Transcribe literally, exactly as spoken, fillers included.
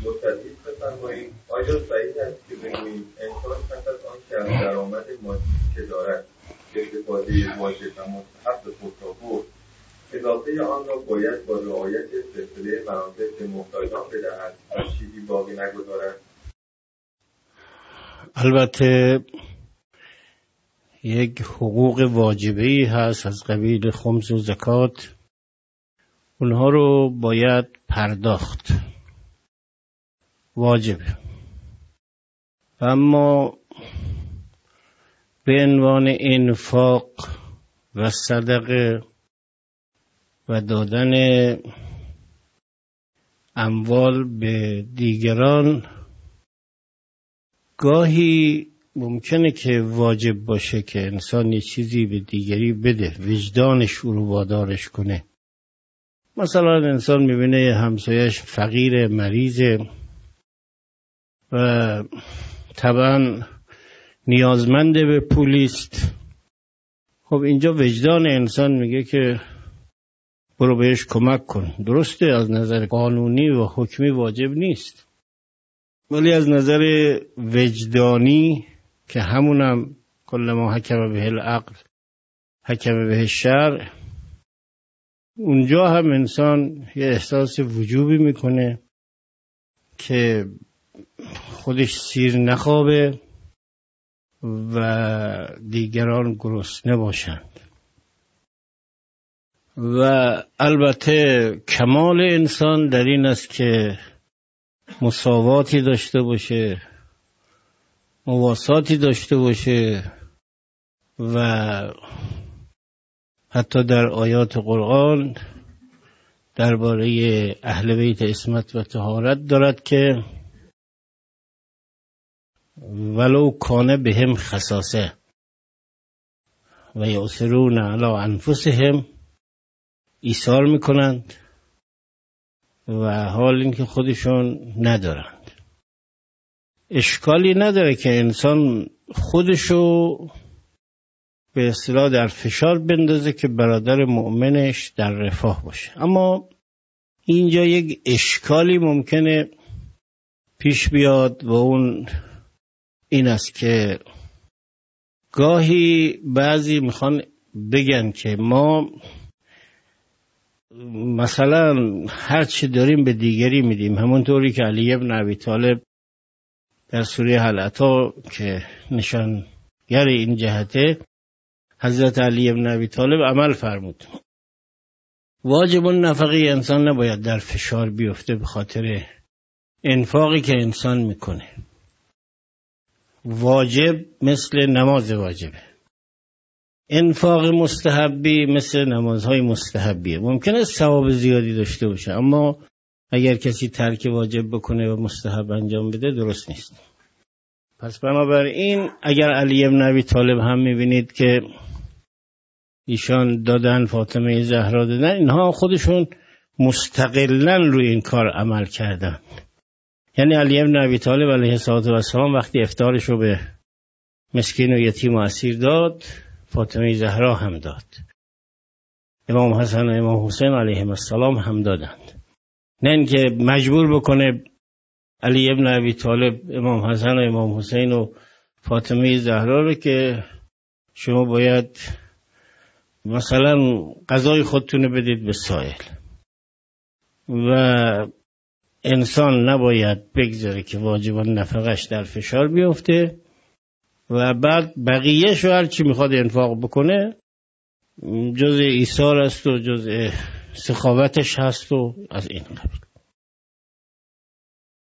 متدید بفرمایید آیا صحیح است که بگوییم انسان پس از آن که از درآمد مادی که دارد استفاده واجب و مستحب خود را برد، اضافه آن را باید با رعایت سلسله مراتب به محتاجان بدهد و چیزی باقی نگذارد؟ البته یک حقوق واجبی هست از قبیل خمس و زکات، اونها رو باید پرداخت، واجبه. اما به عنوان انفاق و صدقه و دادن اموال به دیگران گاهی ممکنه که واجب باشه که انسان یه چیزی به دیگری بده، وجدانش رو وادارش کنه. مثلا انسان میبینه همسایش فقیر مریضه و طبعا نیازمنده به پولیست، خب اینجا وجدان انسان میگه که برو بهش کمک کن. درسته از نظر قانونی و حکمی واجب نیست، ولی از نظر وجدانی که همونم کل ما حکم به العقل حکم به الشرع، اونجا هم انسان یه احساس وجوبی میکنه که خودش سیر نخوابه و دیگران گرسنه باشند. و البته کمال انسان در این است که مساواتی داشته باشه، مواساتی داشته باشه و حتی در آیات قرآن درباره اهل بیت عصمت و طهارت دارد که ولو کان بهم خصاصه و یؤثرون علی انفسهم، ایثار میکنند و حال این که خودشون ندارند. اشکالی نداره که انسان خودشو به اصطلاح در فشار بندازه که برادر مؤمنش در رفاه باشه. اما اینجا یک اشکالی ممکنه پیش بیاد و اون این است که گاهی بعضی میخوان بگن که ما مثلا هر چی داریم به دیگری میدیم، همونطوری که علی ابن ابی طالب در سوره هل اتی که نشانگر این جهته حضرت علی ابن ابی طالب عمل فرمود. واجب النفقه انسان نباید در فشار بیفته به خاطر انفاقی که انسان میکنه. واجب مثل نماز واجبه، انفاق مستحبی مثل نمازهای مستحبیه. ممکنه ثواب زیادی داشته باشه، اما اگر کسی ترک واجب بکنه و مستحب انجام بده درست نیست. پس بنابراین اگر علی ابن ابی طالب هم میبینید که ایشان دادن، فاطمه زهرا دادن، اینها خودشون مستقلاً روی این کار عمل کردن. یعنی علی ابن ابی طالب علیه السلام وقتی افطارش رو به مسکین و یتیم و اسیر داد، فاطمه زهرا هم داد، امام حسن و امام حسین علیهم السلام هم دادند. نه اینکه مجبور بکنه علی ابن ابی طالب امام حسن و امام حسین و فاطمه زهرا رو که شما باید مثلا غذای خودتون بدید به سائل. و انسان نباید بگذاره که واجب نفقش در فشار بیفته و بعد بقیه شو هر چی میخواد انفاق بکنه جز ایثار است و جز سخاوتش هست و از این قبیل.